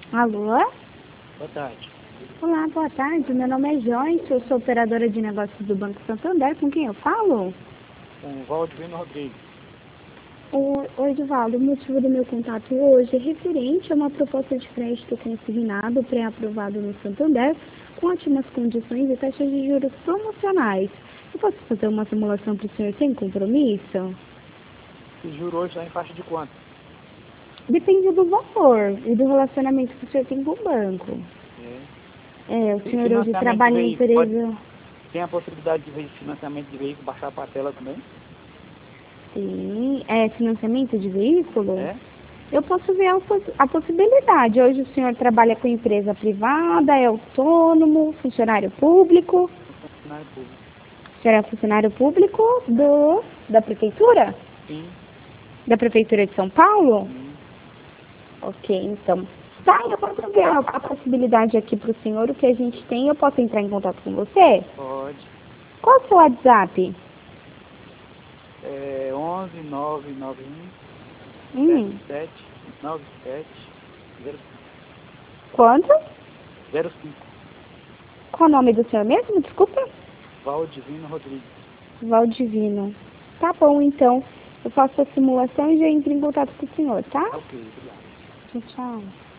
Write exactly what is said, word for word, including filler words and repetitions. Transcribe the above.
Alô? Boa tarde. Olá, boa tarde. Meu nome é Joyce, eu sou operadora de negócios do Banco Santander. Com quem eu falo? Com o Valdivino Rodrigues. O, oi, Edivaldo. O motivo do meu contato hoje é referente a uma proposta de crédito consignado pré-aprovado no Santander, com ótimas condições e taxas de juros promocionais. Eu posso fazer uma simulação para o senhor sem compromisso? O juro hoje está em faixa de quanto? Depende do valor e do relacionamento que o senhor tem com o banco. É. É, o Tem senhor hoje financiamento trabalha de em veículo, empresa... pode- Tem a possibilidade de ver financiamento de veículo baixar para a tela também? Sim, é financiamento de veículo? É? Eu posso ver a, poss- a possibilidade. Hoje o senhor trabalha com empresa privada, é autônomo, funcionário público? Funcionário público. O senhor é funcionário público do, da prefeitura? Sim. Da prefeitura de São Paulo? Sim. Ok, então. Tá, eu posso ver a, a possibilidade aqui para o senhor, o que a gente tem. Eu posso entrar em contato com você? Pode. Qual é o seu WhatsApp? É onze nove nove um Hum, sete sete nove sete zero quanto? cinco. Qual o nome do senhor mesmo? Desculpa. Valdivino Rodrigues. Valdivino. Tá bom, então. Eu faço a simulação e já entro em contato com o senhor, tá? Ok, obrigado. Tchau, tchau.